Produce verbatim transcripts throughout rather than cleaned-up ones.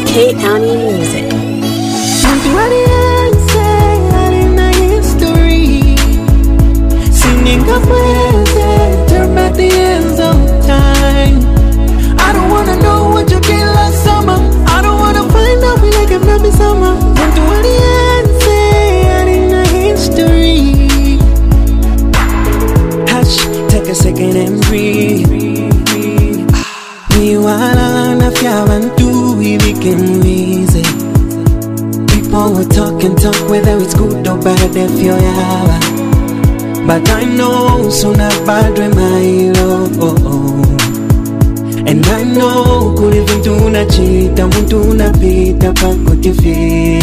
K County Music. Muntu alianza alina history. Sininga mweze, turn back the ends of time. I don't wanna know what you did last summer. I don't wanna find out we like every summer. Muntu alianza alina history. Hush, take a second and breathe. We wala na fyabantu ibikenwize. People will talk and talk whether it's good or bad if you're yawa. But I know soon I bad my love. And I know could even do na cheat and won't do na pita pakotife.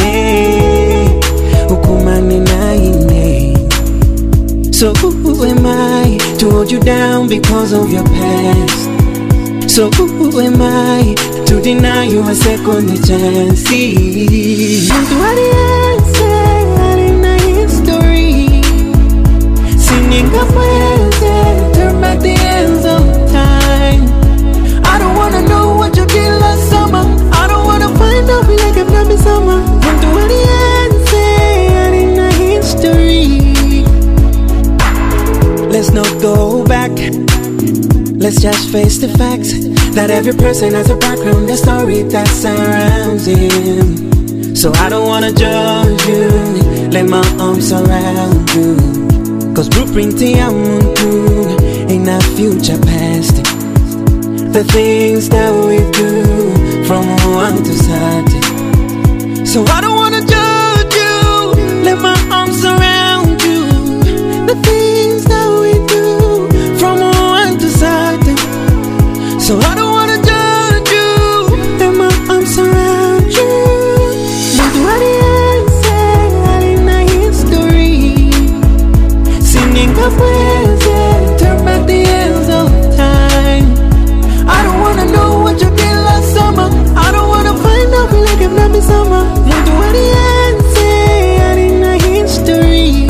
Ukumani na ine. So who am I to hold you down because of your past? So who am I to deny you a second chance? Muntu alianza alina history. Sininga mweze, turn back the ends of time. I don't wanna know what you did last summer. I don't wanna find out we like every summer. Muntu alianza alina history. Let's not go back. Let's just face the facts that every person has a background, a story that surrounds him. So I don't wanna judge you, let my arms around you. Cause blueprint ain't our future past. The things that we do from one to certain. So I don't wanna judge you, let my arms around you. The things that we do from one to certain. So I don't wanna judge you, let my arms around you. Muntu alianza alina history. Sininga mweze, turn back the ends of time. I don't wanna know what you did last summer. I don't wanna find out we like every summer. Muntu alianza alina history.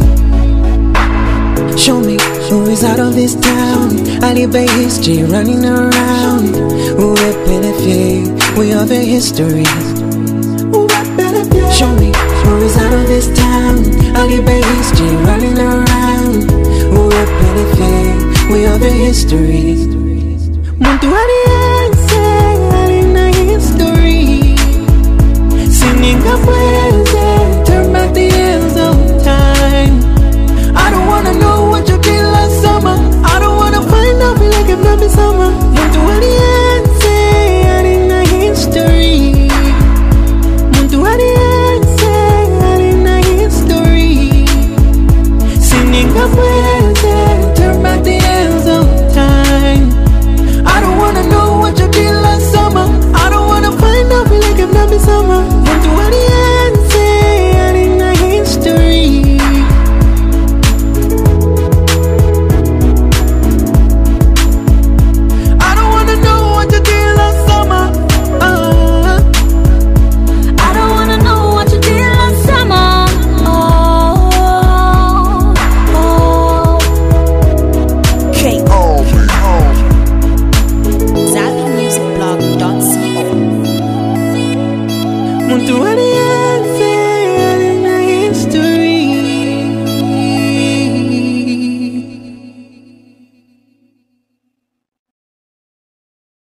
Show me who is out of this town. Ali Bay history running around. Who we benefit? We are the history. Show me who is out of this town. Ali Bay history running around. Who we benefit? We are the history. Muntu alianza alina history. Sininga mweze, turn back the ends of time. I don't wanna know what you did last summer. I don't wanna find out we like every summer. Muntu alianza alina history. Muntu alianza alina history. Sininga mweze, turn back the ends of time. I don't wanna know what you did last summer. I don't wanna find out we like every summer. Muntu alianza alina history. Muntu alianza